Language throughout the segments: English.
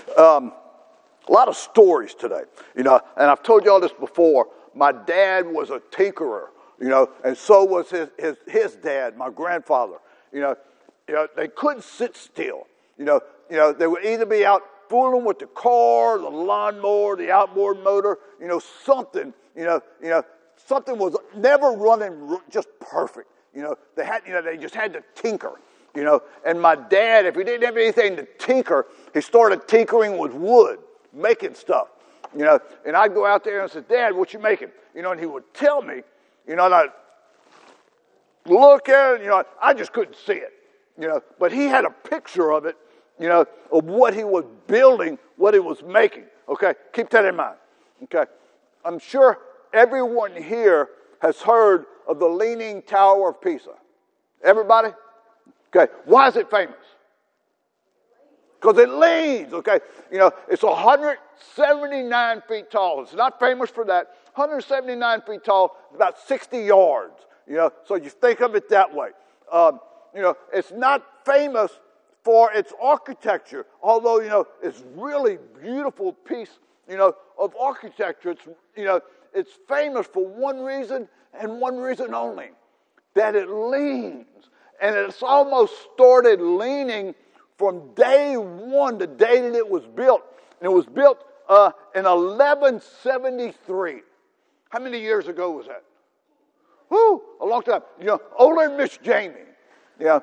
A lot of stories today, and I've told you all this before. My dad was a tinkerer, and so was his dad, my grandfather. They couldn't sit still. They would either be out fooling with the car, the lawnmower, the outboard motor, something. Something was never running just perfect. They just had to tinker. And my dad, if he didn't have anything to tinker, he started tinkering with wood, making stuff. And I'd go out there and say, "Dad, what you making?" And he would tell me, and I'd look at it, I just couldn't see it, but he had a picture of it, of what he was building, what he was making. Okay, keep that in mind. Okay, I'm sure everyone here has heard of the Leaning Tower of Pisa. Everybody? Okay, why is it famous? Because it leans, okay? It's 179 feet tall. It's not famous for that. 179 feet tall, about 60 yards, so you think of it that way. It's not famous for its architecture, although, it's really beautiful piece, of architecture. It's famous for one reason and one reason only, that it leans. And it's almost started leaning from day one, the day that it was built. And it was built in 1173. How many years ago was that? Whoo, a long time. Older than Miss Jamie. Yeah.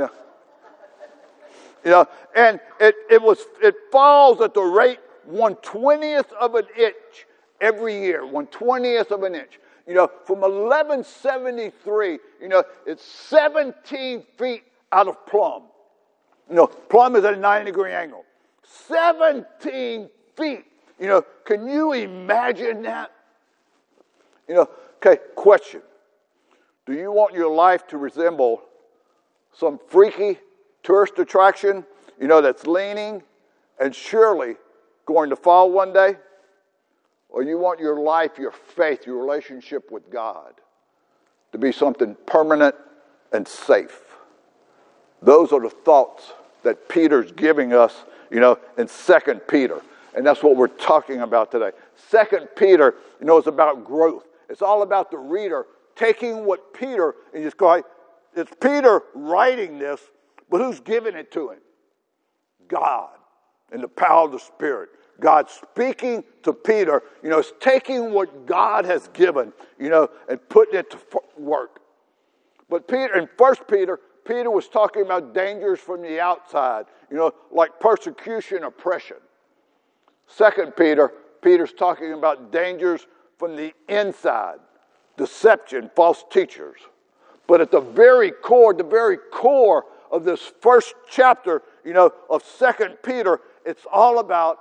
And it falls at the rate 1/20th of an inch every year. 1/20th of an inch. From 1173, it's 17 feet out of plumb. Plumb is at a 90-degree angle. 17 feet. Can you imagine that? Okay, question. Do you want your life to resemble some freaky tourist attraction, that's leaning and surely going to fall one day? Or you want your life, your faith, your relationship with God to be something permanent and safe? Those are the thoughts that Peter's giving us, in 2 Peter. And that's what we're talking about today. 2 Peter, is about growth. It's all about the reader taking what Peter, and just go, it's Peter writing this, but who's giving it to him? God, in the power of the Spirit. God speaking to Peter, is taking what God has given, and putting it to work. But Peter, in 1 Peter, Peter was talking about dangers from the outside, like persecution, oppression. 2 Peter, Peter's talking about dangers from the inside, deception, false teachers. But at the very core of this first chapter, of 2 Peter, it's all about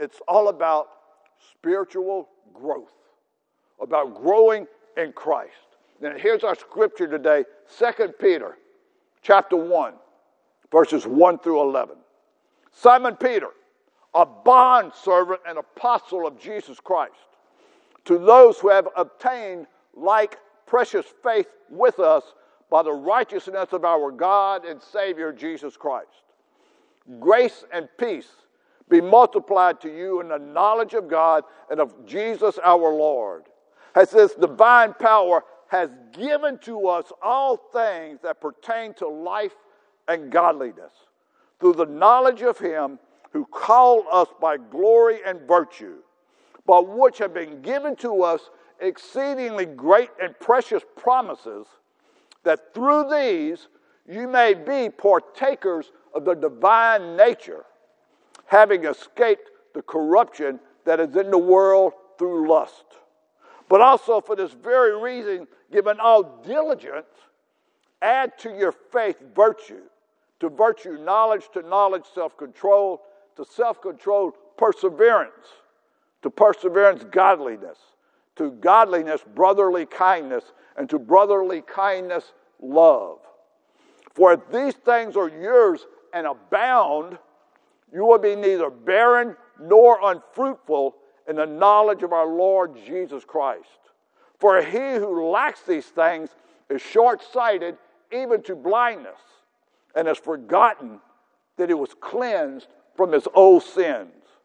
spiritual growth, about growing in Christ. Now here's our scripture today, 2 Peter chapter 1, verses 1 through 11. Simon Peter, a bondservant and apostle of Jesus Christ, to those who have obtained like precious faith with us by the righteousness of our God and Savior Jesus Christ. Grace and peace be multiplied to you in the knowledge of God and of Jesus our Lord, as this divine power has given to us all things that pertain to life and godliness, through the knowledge of him who called us by glory and virtue, by which have been given to us exceedingly great and precious promises, that through these you may be partakers of the divine nature, having escaped the corruption that is in the world through lust. But also for this very reason, given all diligence, add to your faith virtue, to virtue knowledge, to knowledge self-control, to self-control perseverance, to perseverance godliness, to godliness brotherly kindness, and to brotherly kindness love. For if these things are yours and abound, you will be neither barren nor unfruitful in the knowledge of our Lord Jesus Christ. For he who lacks these things is short-sighted even to blindness, and has forgotten that he was cleansed from his old sins.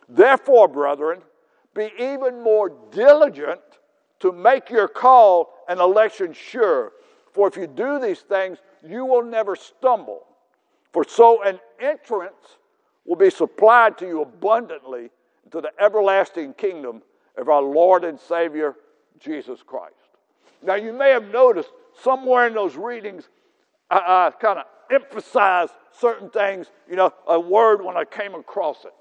Therefore, brethren, be even more diligent to make your call and election sure. For if you do these things, you will never stumble. For so an entrance will be supplied to you abundantly into the everlasting kingdom of our Lord and Savior, Jesus Christ. Now, you may have noticed somewhere in those readings, I kind of emphasize certain things, a word when I came across it.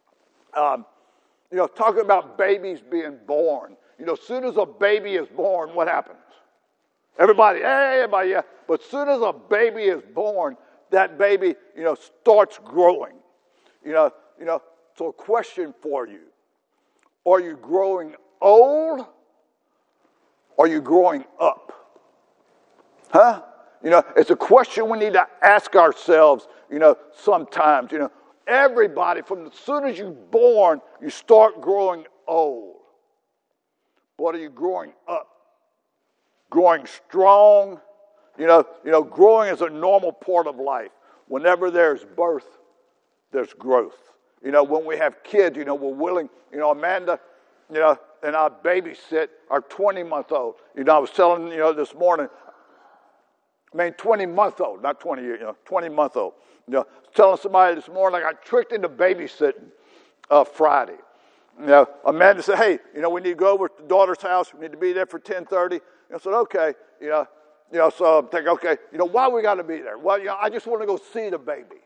Talking about babies being born. As soon as a baby is born, what happens? Everybody, yeah. But as soon as a baby is born, that baby, starts growing. So a question for you. Are you growing old? Or are you growing up? Huh? It's a question we need to ask ourselves, sometimes. Everybody, from as soon as you're born, you start growing old. But are you growing up? Growing strong? Growing is a normal part of life. Whenever there's birth, there's growth. When we have kids, we're willing, Amanda, and I babysit our 20-month-old. I was telling, this morning, 20-month-old, not 20 years, 20-month-old. Telling somebody this morning, I got tricked into babysitting Friday. Amanda said, hey, we need to go over to the daughter's house. We need to be there for 10:30. I said, okay, so I'm thinking, okay, why we got to be there? Well, I just want to go see the baby.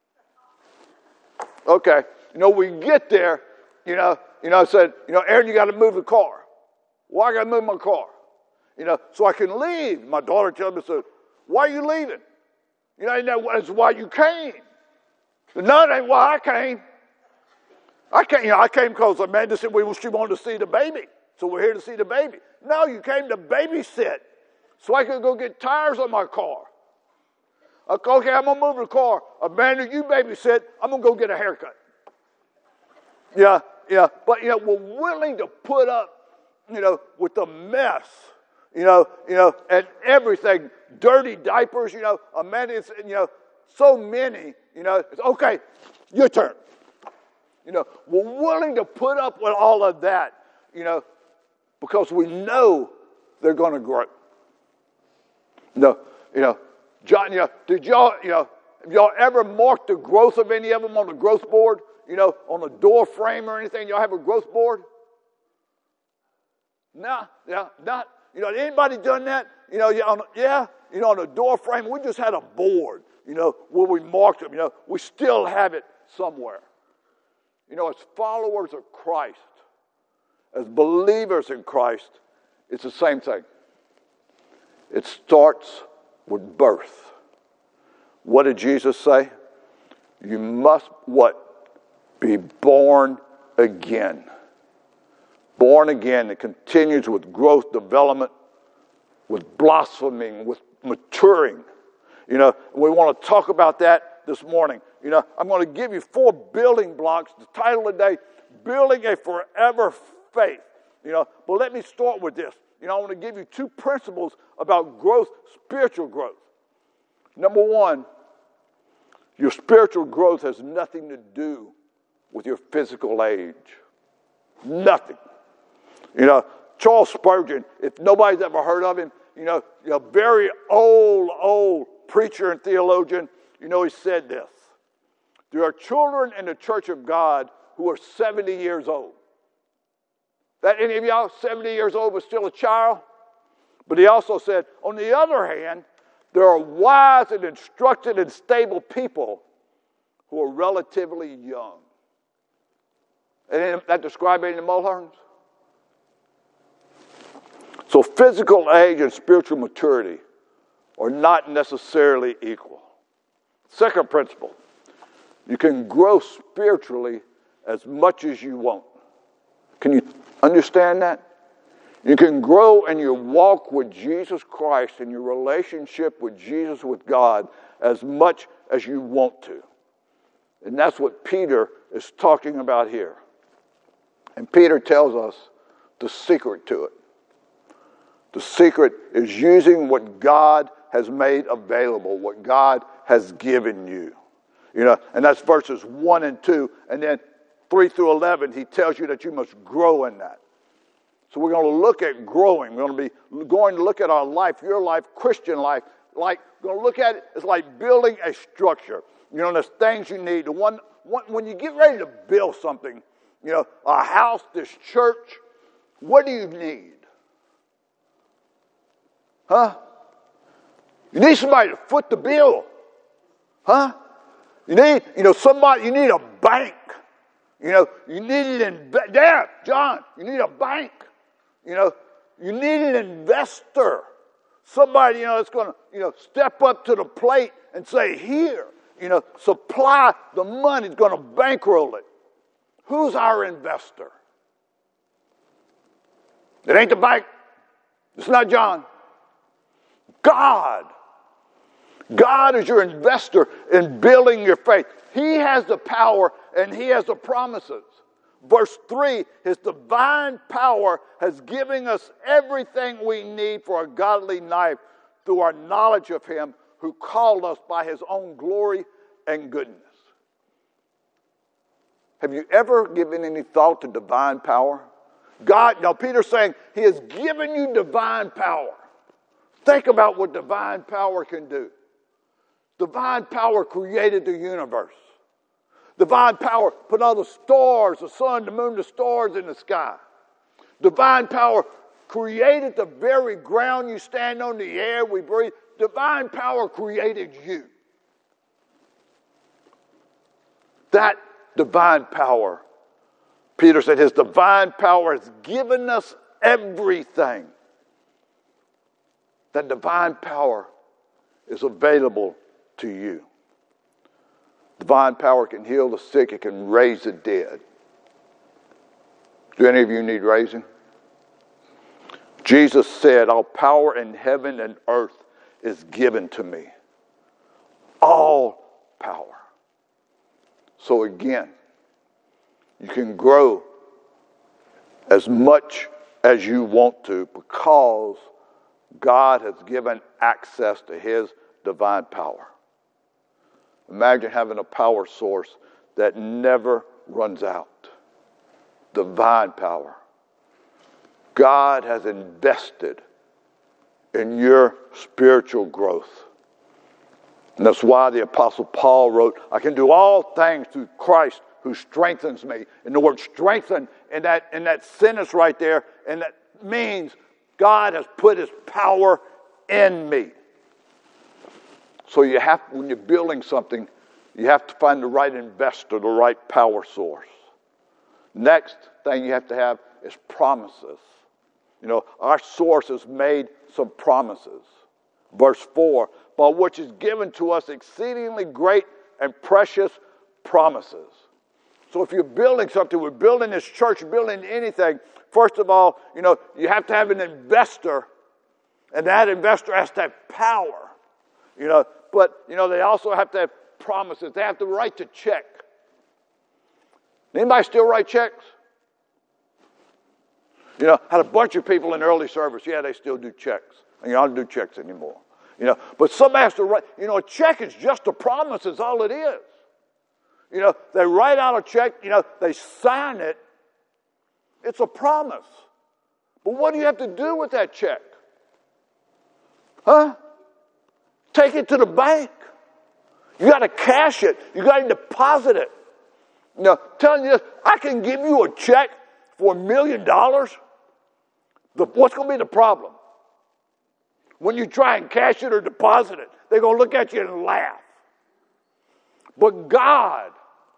Okay, we get there, I said, Aaron, you got to move the car. Well, I got to move my car, so I can leave. My daughter tells me, said, why are you leaving? That's why you came. No, that ain't why I came. I came because Amanda said she wanted to see the baby. So we're here to see the baby. No, you came to babysit so I could go get tires on my car. Okay, I'm going to move the car. Amanda, you babysit. I'm going to go get a haircut. Yeah. But, we're willing to put up, with the mess, and everything. Dirty diapers, Amanda, so many, it's okay, your turn. We're willing to put up with all of that, because we know they're going to grow. John, did y'all, have y'all ever marked the growth of any of them on the growth board? On a door frame or anything? Y'all have a growth board? No, not. Anybody done that? On a door frame, we just had a board, where we marked them. We still have it somewhere. As followers of Christ, as believers in Christ, it's the same thing. It starts with birth. What did Jesus say? You must, what? Be born again. Born again. It continues with growth, development, with blossoming, with maturing. We want to talk about that this morning. I'm going to give you 4 building blocks. The title of the day, Building a Forever Faith. But let me start with this. I want to give you 2 principles about growth, spiritual growth. Number 1, your spiritual growth has nothing to do with your physical age. Nothing. Charles Spurgeon, if nobody's ever heard of him, a very old preacher and theologian, he said this. There are children in the church of God who are 70 years old. That any of y'all 70 years old but still a child? But he also said, on the other hand, there are wise and instructed and stable people who are relatively young. And that describe any of the Mulherns? So physical age and spiritual maturity are not necessarily equal. Second principle, you can grow spiritually as much as you want. Can you understand that? You can grow in your walk with Jesus Christ and your relationship with Jesus, with God, as much as you want to. And that's what Peter is talking about here. And Peter tells us the secret to it. The secret is using what God has made available, what God has given you. And that's verses 1 and 2. And then 3 through 11, he tells you that you must grow in that. So we're going to look at growing. We're going to look at our life, your life, Christian life. Like, we're going to look at it as like building a structure. You know, there's things you need. When you get ready to build something, you know, a house, this church, what do you need? Huh? You need somebody to foot the bill. Huh? You need a bank. You know, you need John, you need a bank. You know, you need an investor. Somebody, that's going to, step up to the plate and say, here, supply the money, going to bankroll it. Who's our investor? It ain't the bank. It's not John. God. God is your investor in building your faith. He has the power and he has the promises. Verse 3, his divine power has given us everything we need for a godly life through our knowledge of him who called us by his own glory and goodness. Have you ever given any thought to divine power? Peter's saying he has given you divine power. Think about what divine power can do. Divine power created the universe. Divine power put all the stars, the sun, the moon, the stars in the sky. Divine power created the very ground you stand on, the air we breathe. Divine power created you. That divine power, Peter said, his divine power has given us everything. That divine power is available to you. Divine power can heal the sick. It can raise the dead. Do any of you need raising? Jesus said, all power in heaven and earth is given to me. All power. So again, you can grow as much as you want to because God has given access to his divine power. Imagine having a power source that never runs out. Divine power. God has invested in your spiritual growth. And that's why the Apostle Paul wrote, I can do all things through Christ who strengthens me. And the word strengthen in that sentence right there, and that means God has put his power in me. So when you're building something, you have to find the right investor, the right power source. Next thing you have to have is promises. Our source has made some promises. Verse 4, by which is given to us exceedingly great and precious promises. So if you're building something, we're building this church, building anything, first of all, you have to have an investor, and that investor has to have power. But they also have to have promises. They have to write the check. Anybody still write checks? Had a bunch of people in the early service. Yeah, they still do checks. I don't do checks anymore. But somebody has to write. A check is just a promise. Is all it is. They write out a check. They sign it. It's a promise. But what do you have to do with that check? Huh? Take it to the bank. You got to cash it. You got to deposit it. Telling you this, I can give you a check for $1 million. What's going to be the problem? When you try and cash it or deposit it, they're going to look at you and laugh. But God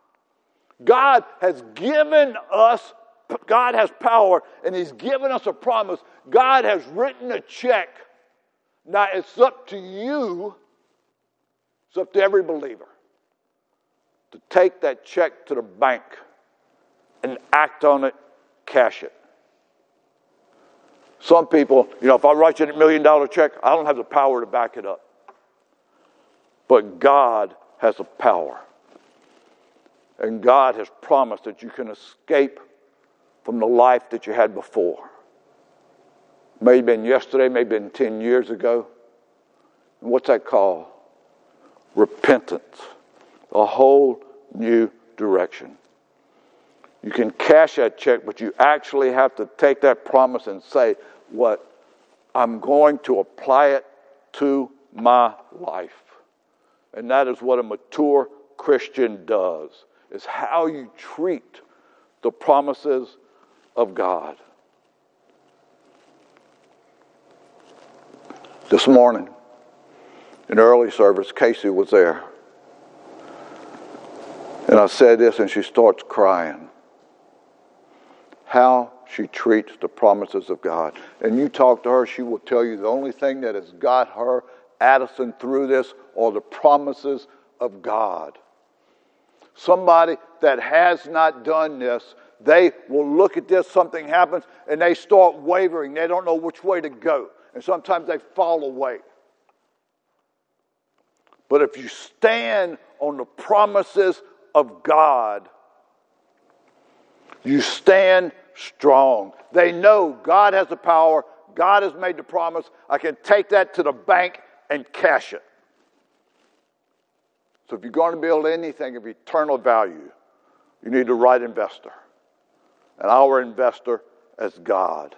has given us, God has power, and he's given us a promise. God has written a check. Now, it's up to you, it's up to every believer to take that check to the bank and act on it, cash it. Some people, if I write you a $1 million check, I don't have the power to back it up. But God has the power. And God has promised that you can escape from the life that you had before. May have been yesterday, may have been 10 years ago. And what's that called? Repentance. A whole new direction. You can cash that check, but you actually have to take that promise and say, what? I'm going to apply it to my life. And that is what a mature Christian does, is how you treat the promises of God. This morning, in early service, Casey was there. And I said this, and she starts crying. How she treats the promises of God. And you talk to her, she will tell you the only thing that has got her, Addison, through this are the promises of God. Somebody that has not done this, they will look at this, something happens, and they start wavering. They don't know which way to go. And sometimes they fall away. But if you stand on the promises of God, you stand strong. They know God has the power. God has made the promise. I can take that to the bank and cash it. So if you're going to build anything of eternal value, you need the right investor. And our investor is God.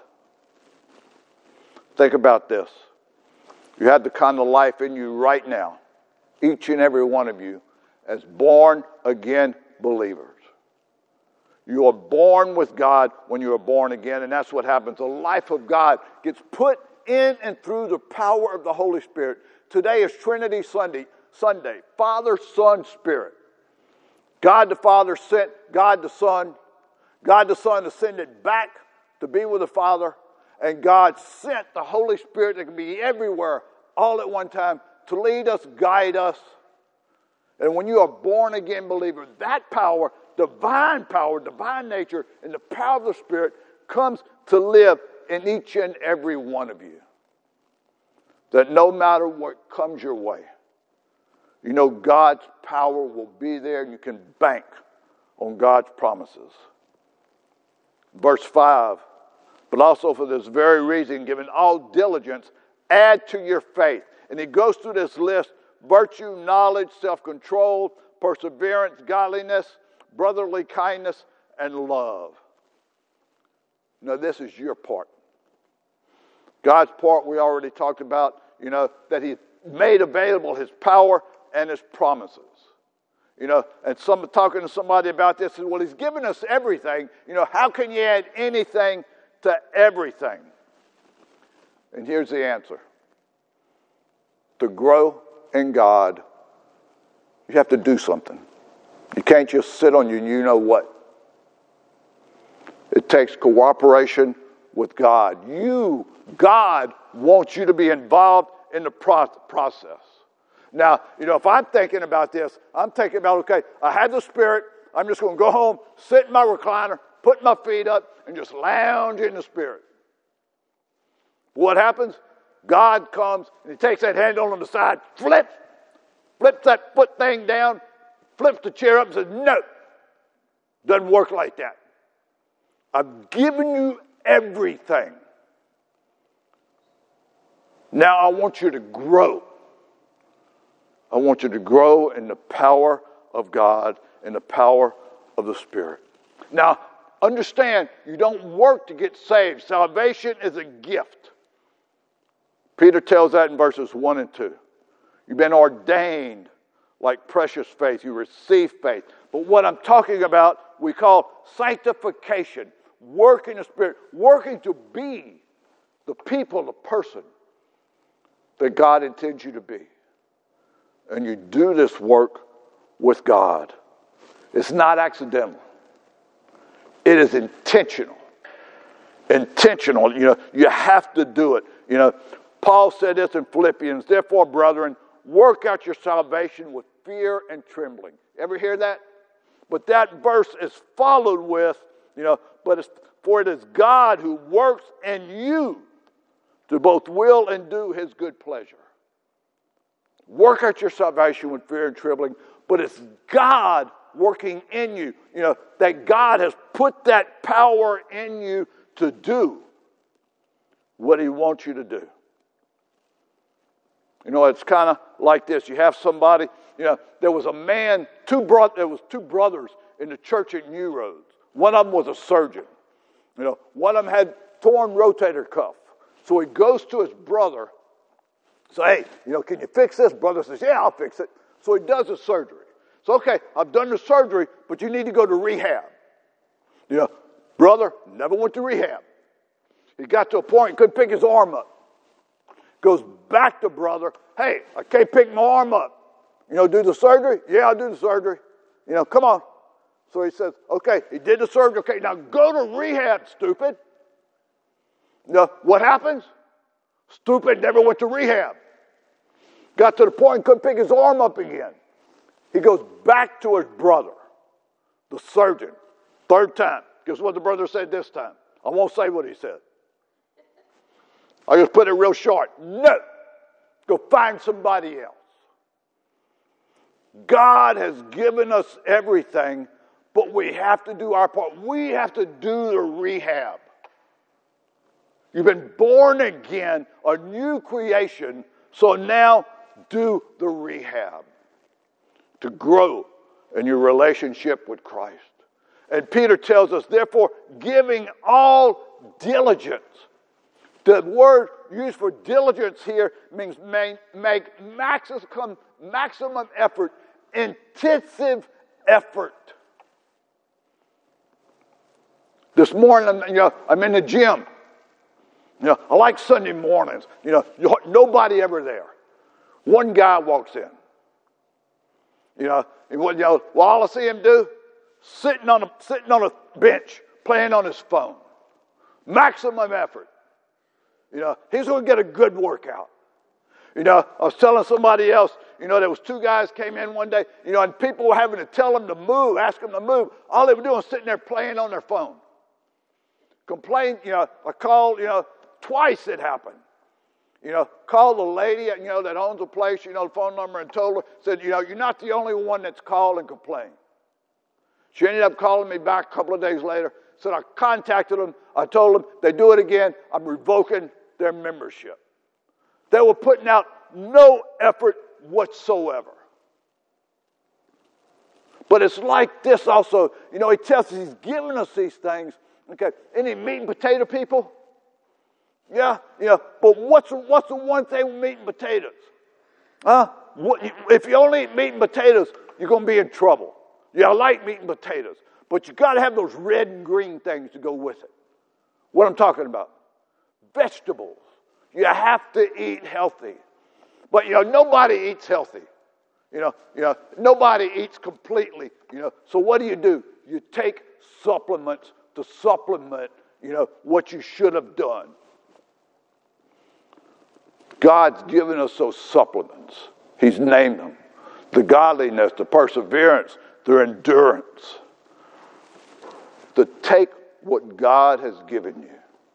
Think about this. You have the kind of life in you right now, each and every one of you, as born again believers. You are born with God when you are born again, and that's what happens. The life of God gets put in and through the power of the Holy Spirit. Today is Trinity Sunday, Father, Son, Spirit. God the Father sent God the Son. God the Son ascended back to be with the Father, and God sent the Holy Spirit that can be everywhere all at one time to lead us, guide us. And when you are born again believer, that power, divine nature, and the power of the Spirit comes to live in each and every one of you. That no matter what comes your way, you know God's power will be there and you can bank on God's promises. Verse 5, but also for this very reason, given all diligence, add to your faith. And he goes through this list: virtue, knowledge, self-control, perseverance, godliness, brotherly kindness, and love. Now, this is your part. God's part we already talked about, that he made available his power and his promises. And talking to somebody about this, well, he's given us everything. How can you add anything to everything? And here's the answer. To grow in God, you have to do something. You can't just sit on you know what. It takes cooperation with God. God wants you to be involved in the process. Now, if I'm thinking about this, I'm thinking about, okay, I have the Spirit. I'm just going to go home, sit in my recliner, put my feet up, and just lounge in the Spirit. What happens? God comes and he takes that handle on the side, flips that foot thing down, flips the chair up and says, no, doesn't work like that. I've given you everything. Now I want you to grow. I want you to grow in the power of God and the power of the Spirit. Now, understand, you don't work to get saved. Salvation is a gift. Peter tells that in verses 1 and 2. You've been ordained like precious faith. You receive faith. But what I'm talking about, we call sanctification. Working the Spirit. Working to be the people, the person that God intends you to be. And you do this work with God. It's not accidental. It is intentional. Intentional. You have to do it. Paul said this in Philippians, therefore, brethren, work out your salvation with fear and trembling. Ever hear that? But that verse is followed with, for it is God who works in you to both will and do his good pleasure. Work out your salvation with fear and trembling, but it's God working in you. That God has put that power in you to do what he wants you to do. It's kind of like this. You have somebody, there was a man, there was two brothers in the church at New Roads. One of them was a surgeon. One of them had torn rotator cuff. So he goes to his brother, says, hey, can you fix this? Brother says, yeah, I'll fix it. So he does the surgery. So, okay, I've done the surgery, but you need to go to rehab. Brother never went to rehab. He got to a point he couldn't pick his arm up. Goes back to brother, hey, I can't pick my arm up. Do the surgery? Yeah, I'll do the surgery. Come on. So he says, okay, he did the surgery. Okay, now go to rehab, stupid. What happens? Stupid never went to rehab. Got to the point, couldn't pick his arm up again. He goes back to his brother, the surgeon, third time. Guess what the brother said this time? I won't say what he said. I just put it real short. No, go find somebody else. God has given us everything, but we have to do our part. We have to do the rehab. You've been born again, a new creation, so now do the rehab to grow in your relationship with Christ. And Peter tells us, therefore, giving all diligence. The word used for diligence here means make maximum effort, intensive effort. This morning, I'm in the gym. I like Sunday mornings. Nobody ever there. One guy walks in. All I see him do, sitting on a bench, playing on his phone. Maximum effort. He's going to get a good workout. I was telling somebody else, there was two guys came in one day, and people were having to tell them to move, ask them to move. All they were doing was sitting there playing on their phone. Complained, I called, twice it happened. Called the lady, that owns the place, the phone number, and told her, said, you're not the only one that's called and complained. She ended up calling me back a couple of days later, said I contacted them, I told them, they do it again, I'm revoking their membership. They were putting out no effort whatsoever. But it's like this also. He tells us he's giving us these things. Okay, any meat and potato people? Yeah, but what's the one thing with meat and potatoes? If you only eat meat and potatoes, you're going to be in trouble. Yeah, I like meat and potatoes, but you got to have those red and green things to go with it. What I'm talking about? Vegetables. You have to eat healthy. But, nobody eats healthy. Nobody eats completely. So what do? You take supplements to supplement, what you should have done. God's given us those supplements. He's named them. The godliness, the perseverance, the endurance. To take what God has given you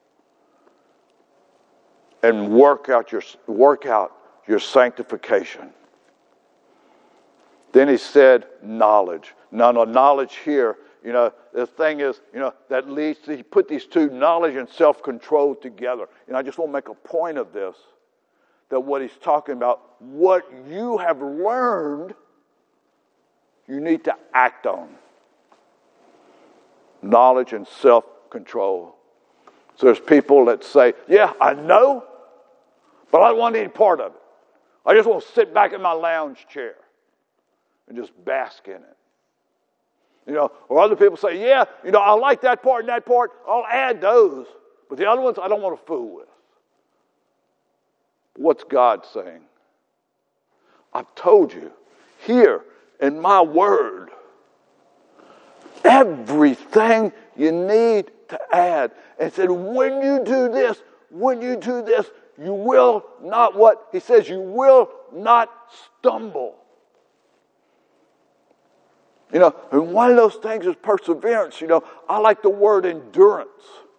and work out your sanctification. Then he said knowledge. Now, the knowledge here, the thing is, that leads to, he put these two, knowledge and self-control, together. I just want to make a point of this, that what he's talking about, what you have learned, you need to act on. Knowledge and self-control. So there's people that say, yeah, I know, but I don't want any part of it. I just want to sit back in my lounge chair and just bask in it. Or other people say, yeah, I like that part and that part. I'll add those. But the other ones I don't want to fool with. What's God saying? I've told you, here in my word, everything you need to add. And said, when you do this, you will not what? He says, you will not stumble. And one of those things is perseverance. I like the word endurance.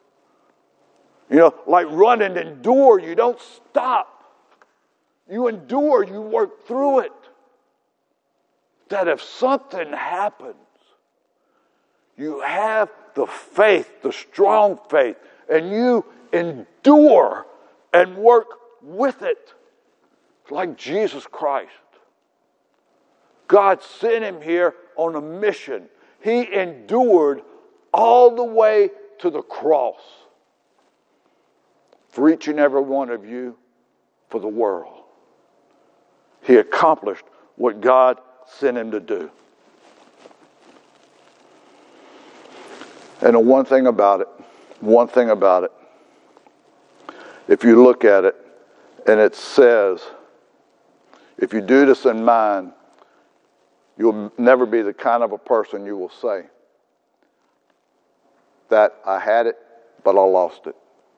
Like run and endure. You don't stop. You endure. You work through it. That if something happens, you have the faith, the strong faith, and you endure and work with it. Like Jesus Christ. God sent him here on a mission. He endured all the way to the cross for each and every one of you, for the world. He accomplished what God sent him to do. And the one thing about it, if you look at it, and it says, if you do this in mind, you'll never be the kind of a person you will say that I had it, but I lost it.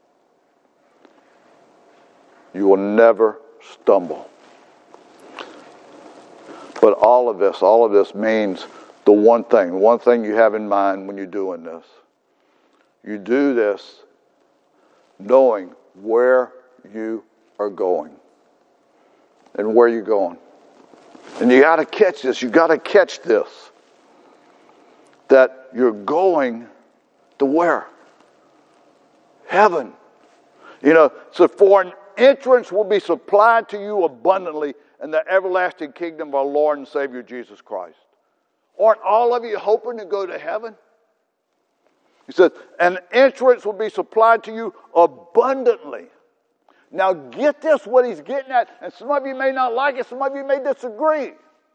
You will never stumble. But all of this means the one thing you have in mind when you're doing this. You do this knowing where you are going and where you're going. And you got to catch this. You got to catch this. That you're going to where? Heaven. So for an entrance will be supplied to you abundantly in the everlasting kingdom of our Lord and Savior Jesus Christ. Aren't all of you hoping to go to heaven? He says, an entrance will be supplied to you abundantly. Now get this, what he's getting at, and some of you may not like it, some of you may disagree.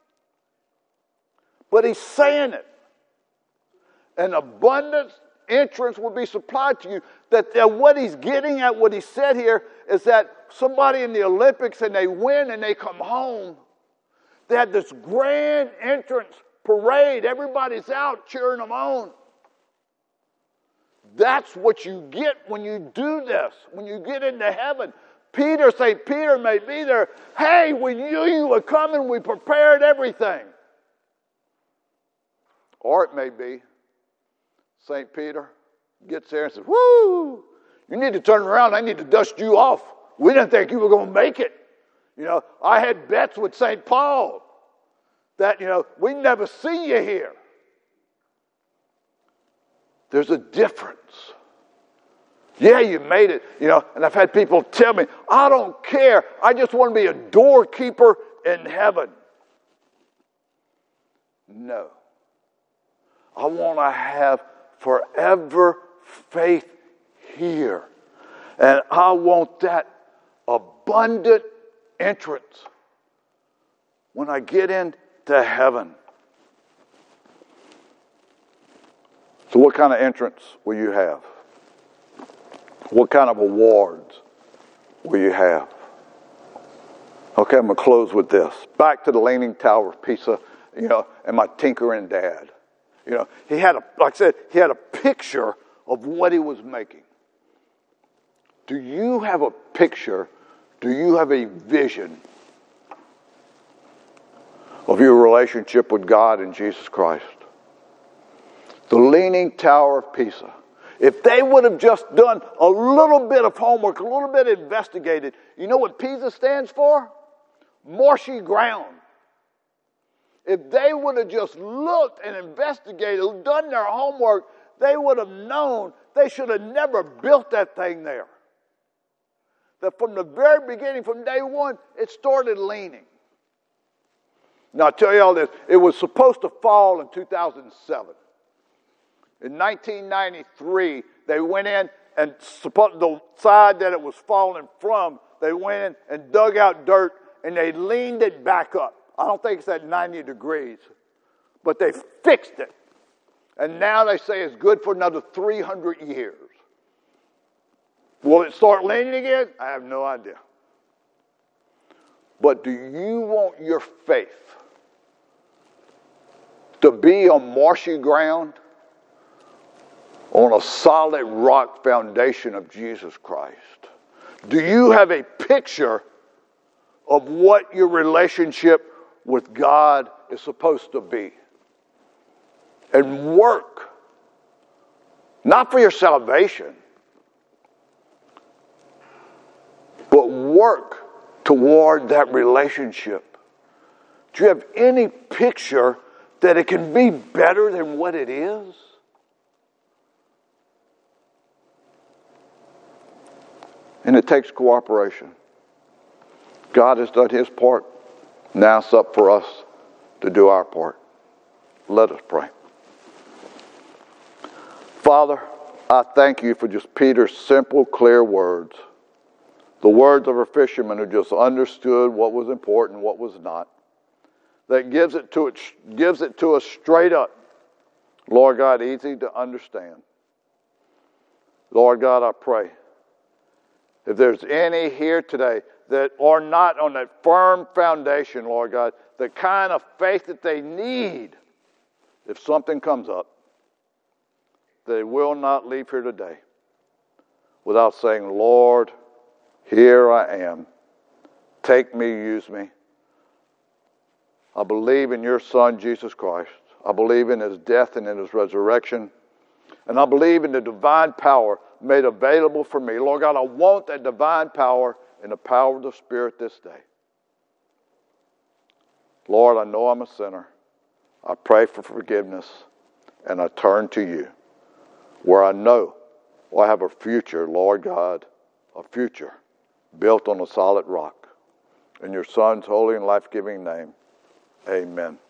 But he's saying it. An abundant entrance will be supplied to you. That what he's getting at, what he said here, is that somebody in the Olympics and they win and they come home, they had this grand entrance parade. Everybody's out cheering them on. That's what you get when you do this, when you get into heaven. St. Peter may be there. Hey, we knew you were coming. We prepared everything. Or it may be St. Peter gets there and says, whoo, you need to turn around. I need to dust you off. We didn't think you were going to make it. I had bets with St. Paul that, we never see you here. There's a difference. Yeah, you made it, and I've had people tell me, I don't care. I just want to be a doorkeeper in heaven. No. I want to have forever faith here. And I want that abundant entrance when I get into heaven. So what kind of entrance will you have? What kind of awards will you have? Okay, I'm going to close with this. Back to the Leaning Tower of Pisa, and my tinkering dad. He had he had a picture of what he was making. Do you have a picture? Do you have a vision of your relationship with God and Jesus Christ? The Leaning Tower of Pisa. If they would have just done a little bit of homework, a little bit investigated, you know what Pisa stands for? Marshy ground. If they would have just looked and investigated, done their homework, they would have known they should have never built that thing there. That from the very beginning, from day one, it started leaning. Now, I'll tell you all this. It was supposed to fall in 2007. In 1993, they went in and the side that it was falling from, they went in and dug out dirt and they leaned it back up. I don't think it's at 90 degrees, but they fixed it. And now they say it's good for another 300 years. Will it start leaning again? I have no idea. But do you want your faith to be on marshy ground, on a solid rock foundation of Jesus Christ? Do you have a picture of what your relationship with God is supposed to be? And work, not for your salvation, but work toward that relationship. Do you have any picture that it can be better than what it is? And it takes cooperation. God has done his part. Now it's up for us to do our part. Let us pray. Father, I thank you for just Peter's simple, clear words. The words of a fisherman who just understood what was important and what was not. That gives it to us straight up. Lord God, easy to understand. Lord God, I pray, if there's any here today that are not on that firm foundation, Lord God, the kind of faith that they need if something comes up, they will not leave here today without saying, Lord, here I am. Take me, use me. I believe in your Son, Jesus Christ. I believe in his death and in his resurrection. And I believe in the divine power made available for me. Lord God, I want that divine power and the power of the Spirit this day. Lord, I know I'm a sinner. I pray for forgiveness, and I turn to you, where I know I have a future, Lord God, a future built on a solid rock. In your Son's holy and life-giving name, amen.